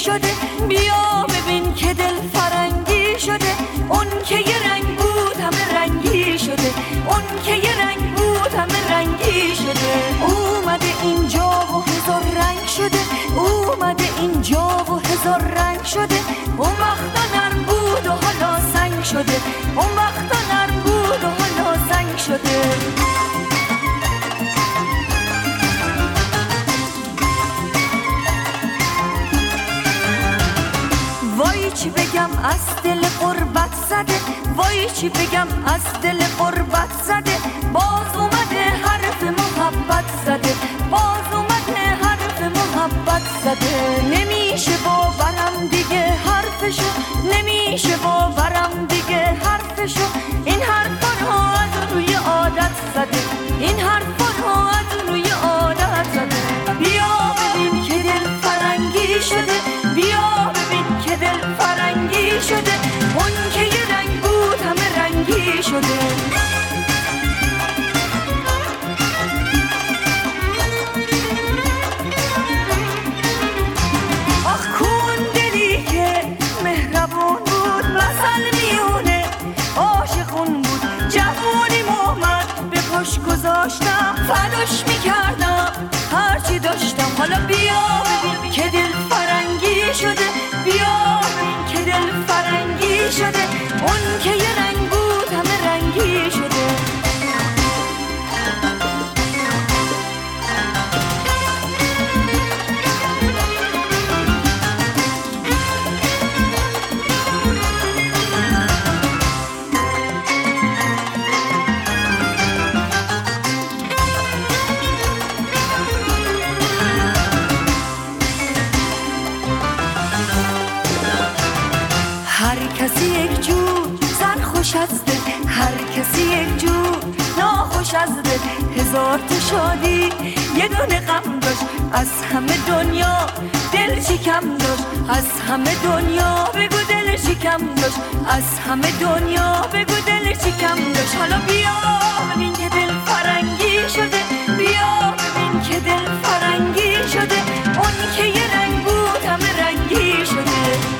شده. بیا ببین که دل فرنگی شده. اون که یه رنگ بود همه رنگی شده. اون که یه رنگ بود همه رنگی شده. اومده اینجا و هزار رنگ شده. اومده اینجا و هزار رنگ شده. اون وقتا نرم بود و حالا سنگ شده. اون وقتا نرم بود و حالا سنگ شده. وای چی بگم از دل غربت زده. وای چی بگم از دل غربت زده. باز اومده حرف محبت زده. باز اومده حرف محبت زده. نمیشه باورم دیگه حرفشو. نمیشه باورم دیگه حرفشو. این حرفا رو از روی عادت زده. این حرفا رو از روی عادت زده. بیا ببین که دل فرنگی شده. بیا ببین که دل فرنگی شده. اون که یه رنگ بود همه رنگی شده. آخ کون دلی که مهربون بود مثل میونه عاشقون بود. جوونی محمد به پاش گذاشتم فداش میکردم هرچی داشتم. حالا بیا ببین که دل فرنگی شده. بیا ببین که دل فرنگی شده. اون که یه رنگ بود همه رنگی شده. هر کسی یک جور زن خوش از دل. هر کسی یک جور ناخوش از دل. هزار تا شادی یه دونه غم داشت. از همه دنیا دل شکم داشت. از همه دنیا بگو دل شکم داشت. از همه دنیا بگو دل شکم داشت. حالا بیا ببین که دل فرنگی شده. بیا ببین که دل فرنگی شده. اون که یه رنگ بود همه رنگی شده.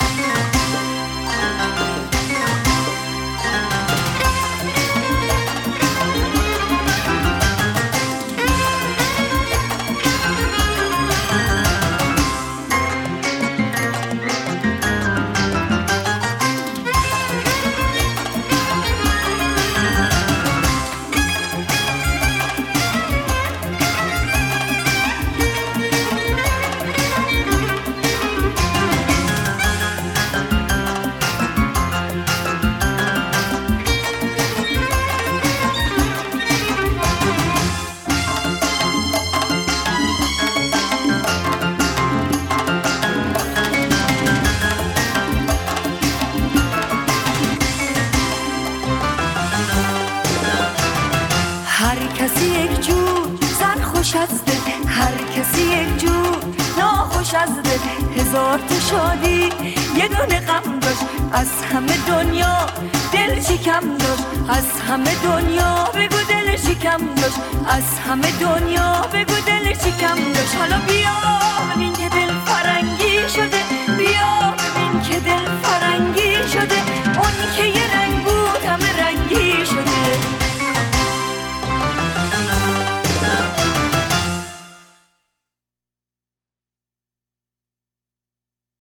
هر کسی یک جور زن خوش از دل. هر کسی یک جور ناخوش از دل. هزار تا شادی یه دونه غم داشت. از همه دنیا دل شکم داشت. از همه دنیا بگو دل شکم داشت. از همه دنیا بگو دل شکم داشت. حالا بیا ببین